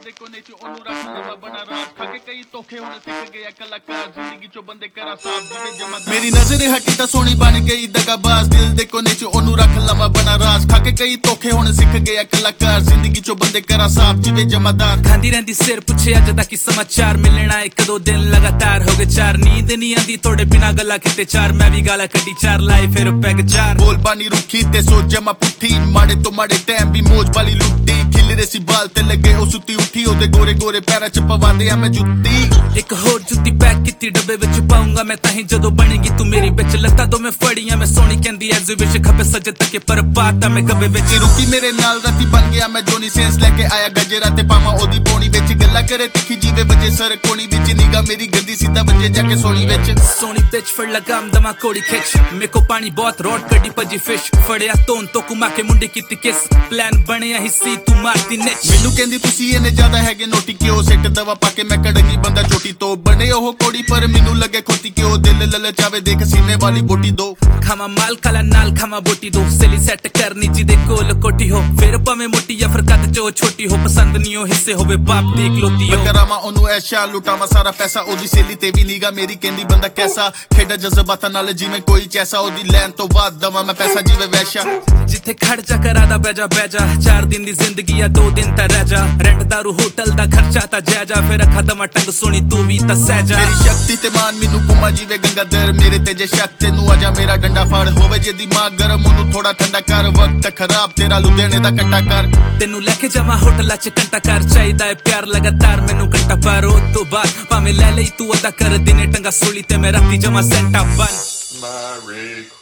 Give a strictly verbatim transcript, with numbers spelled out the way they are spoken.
ਬੰਦੇ ਕੋਨੇ ਚ ਉਹਨੂੰ ਰੱਖ ਲਵਾਂ ਬਣਾ ਰਾਜ ਖਾ ਕੇ ਕਈ ਧੋਖੇ ਹੁਣ ਸਿੱਖ ਗਿਆ ਕਲਾਕਾਰ ਜ਼ਿੰਦਗੀ ਚੋਂ ਬੰਦੇ ਕਰਾ ਸਾਫ ਜਿਵੇਂ ਜਮਾ ਮੇਰੀ ਨਜ਼ਰ ਹਟੀ ਤਾਂ ਸੋਹਣੀ ਬਣ ਗਈ ਦਗਾਬਾਜ਼ ਦਿਲ ਦੇ ਕੋਨੇ ਚ ਉਹਨੂੰ ਰੱਖ ਲਵਾਂ ਬਣਾ ਰਾਜ ਖਾ ਕੇ ਕਈ ਧੋਖੇ ਹੁਣ ਸਿੱਖ ਗਿਆ ਕਲਾਕਾਰ ਜ਼ਿੰਦਗੀ ਚੋਂ ਬੰਦੇ ਕਰਾ ਸਾਫ ਜਿਵੇਂ ਜਮਾਦਾਰ ਖਾਂਦੀ ਰਹਿੰਦੀ ਸਿਰ ਪੁੱਛੇ ਅੱਜ ਤੱਕ ਸਮਾਚਾਰ ਮਿਲਣਾ ਇੱਕ ਦੋ ਦਿਨ ਲਗਾਤਾਰ ਹੋ ਗਏ ਚਾਰ ਨੀਂਦ ਨਹੀਂ ਆਂਦੀ ਤੁਹਾਡੇ ਬਿਨਾ ਗੱਲਾਂ ਕਿਤੇ ਚਾਰ ਮੈਂ ਵੀ ਗਾਲਾਂ ਕੱਢੀ ਚਾਰ ਲਾਏ ਫਿਰ ਪੈਗ ਚਾਰ ਬੋਲ ਪਾਣੀ ਰੁੱਖੀ ਤੇ ਸੋਚ ਜਮਾ ਪੁੱਠੀ ਮਾੜੇ ਤੋਂ ਮਾੜੇ ਟਾਈਮ ਵੀ ਮੋਜ ਵਾਲੀ ਲੁੱਟੀ ਖਿਲਰੇ ਸੀ ਬਾਲ ਤੇ ਲੱਗੇ ਉਹ ਸੁੱਤੀ ਉੱਠੀ ਉਹਦੇ ਗੋਰੇ ਗੋਰੇ ਪੈਰਾਂ ਚ ਪਵਾਉਂਦੇ ਆ ਮੈਂ ਜੁੱਤੀ ਇੱਕ ਹੋਰ ਜੁੱਤੀ ਪੈਕ ਕੀਤੀ ਡੱਬੇ ਵਿੱਚ ਪਾਉਂਗਾ ਮੈਂ ਤਾਂ ਹੀ ਜਦੋਂ ਬਣੇਗੀ ਤੂੰ ਮੇਰੀ ਵਿੱਚ ਲੱਤਾਂ ਦੋ ਮੈਂ ਫੜੀਆਂ ਮੈਂ ਸੋਹਣੀ ਕਹਿੰਦੀ ਐਗਜ਼ੀਬਿਸ਼ਨ ਖੱਬੇ ਸੱਜੇ ਤੱਕੇ ਪਰ ਪਾਤਾ ਮੈਂ ਗੱਬੇ ਵਿੱਚ ਰੁਕੀ ਮੇਰੇ ਨਾਲ ਰਾਤੀ ਬਣ ਗਿਆ ਮੈਂ ਜੋਨੀ ਸੈਂਸ ਲੈ ਕੇ ਆਇਆ ਗਜਰਾ ਤੇ ਪਾਵਾਂ ਉਹਦੀ ਪੌਣੀ ਵਿੱਚ ਗੱਲਾਂ ਕਰੇ ਤਿੱਖੀ ਜੀਵੇ ਵਜੇ ਸਰ ਕੋਣੀ ਵਿੱਚ ਨਿਗਾ ਮੇਰੀ ਗੰਦੀ ਸਿੱਧਾ ਵਜੇ ਜਾ ਕੇ ਸੋਣੀ ਵਿੱਚ ਸੋਹਣੀ ਪਿੱਚ ਫੜ ਲਗਾਮ ਦਮਾ ਕੋੜੀ ਖਿੱਚ ਮੇਕੋ ਪਾਣੀ ਬਹੁਤ ਰੋਡ ਕੱਢੀ ਭੱਜੀ ਫਿਸ਼ ਫੜਿਆ ਤੋਨ ਤੋਂ ਕੁਮਾ ਕੇ ਮੁੰਡੇ ਕੀਤੀ ਕਿਸ ਪਲਾਨ ਬਣਿਆ ਹੀ ਸੀ ਤੂੰ ਮਾਰਦੀ ਨਿਚ ਮੈਨੂੰ ਕਹਿੰਦੀ ਤੁਸੀਂ ਇਹਨੇ ਜ਼ਿਆਦਾ ਹੈਗੇ ਨੋਟੀ ਕਿਉਂ ਸਿੱਟ ਦਵਾ ਪਾ ਕੇ ਮੈਂ ਕੜਗੀ ਬੰਦਾ ਚੋਟੀ ਤੋਂ ਬਣੇ ਉਹ ਕੋੜੀ ਪਰ ਮੈਨੂੰ ਲੱਗੇ ਖੋਤੀ ਕਿਉਂ ਦਿਲ ਲਲਚਾਵੇ ਦੇਖ ਸੀਨੇ ਵਾਲੀ ਬੋਟੀ ਦੋ ਖਾਵਾ ਮਾਲ ਕਾਲਾ ਨਾਲ ਖਾਵਾ ਬੋਟੀ ਦੋ ਸੇਲੀ ਸੈੱਟ ਕਰਨੀ ਜਿਹਦੇ ਕੋਲ ਕੋਟੀ ਹੋ ਫਿਰ ਭਾਵੇਂ ਮੋਟੀ ਜਾਂ ਫਿਰ ਕੱਦ ਚੋ ਛੋਟੀ ਹੋ ਪਸੰਦ ਨਹੀਂ ਉਹ ਹਿੱਸੇ ਹੋਵੇ ਬਾਪ ਦੀ ਇਕਲੌਤੀ ਹੋ ਕਰਾਵਾਂ ਉਹਨੂੰ ਐਸ਼ਾ ਲੁਟਾਵਾਂ ਸਾਰਾ ਪੈਸਾ ਉਹਦੀ ਸੇਲੀ ਤੇ ਵੀ ਨੀਗਾ ਮੇਰੀ ਕਹਿੰਦੀ ਬੰਦਾ ਕੈਸਾ ਖੇਡਾ ਜਜ਼ਬਾਤਾਂ ਨਾਲ ਜਿਵੇਂ ਕੋਈ ਚੈਸਾ ਉਹਦੀ ਲੈਣ ਤੋਂ ਬਾਅਦ ਦਵਾ ਮੈਂ ਪੈਸਾ ਜਿਵੇਂ ਵੈਸ਼ਾ ਜਿੱਥੇ ਖਰਚਾ ਕਰਾਦਾ ਬੈਜਾ ਬੈਜਾ ਚਾਰ ਦਿਨ ਦੀ ਜ਼ਿੰਦਗੀ ਆ ਦੋ ਦਿਨ ਤਾਂ ਰਹਿ ਜਾ ਰੈਂਟ ਦਾਰੂ ਹੋਟਲ ਦਾ ਖਰਚਾ ਤਾਂ ਜਾਇਜਾ ਫਿਰ ਖਤਮ ਟੰਗ ਸੋਣੀ ਤੂੰ ਵੀ ਤਾਂ ਸਹਿ ਜਾ ਮੇਰੀ ਸ਼ਕਤੀ ਤੇ ਮਾਨ ਮੈਨੂੰ ਕੁਮਾ ਜਿਵੇਂ ਗੰਗਾਧਰ ਮੇਰੇ ਤੇ ਜੇ ਸ਼ੱਕ ਤੈਨੂੰ ਆਜਾ ਮੇਰਾ ਡੰਡਾ ਫੜ ਹੋਵੇ ਜੇ ਦਿਮਾਗ ਗਰਮ ਉਹਨੂੰ ਥੋੜਾ ਠੰਡਾ ਕਰ ਵਕਤ ਖਰਾਬ ਤੇਰਾ ਲੁਧਿਆਣੇ ਦਾ ਕੱਟਾ ਕਰ ਤੈਨੂੰ ਲੈ ਕੇ ਜਾਵਾਂ ਹੋਟਲਾਂ ਚ ਘੰਟਾ ਕਰ ਚਾਹੀਦਾ ਹੈ ਪਿਆਰ ਲਗਾਤਾਰ ਮੈਨੂੰ ਘੰਟਾ ਪਰ ਉਹ ਤੋਂ ਬਾਅਦ ਭਾਵੇਂ ਲੈ ਲਈ ਤੂੰ ਅਦਾ ਕਰ ਦਿਨੇ ਟੰਗਾ ਸੋਲੀ ਤੇ ਮੈਂ ਰਾਤੀ ਜਮਾ ਸੈਂਟਾ ਬਨ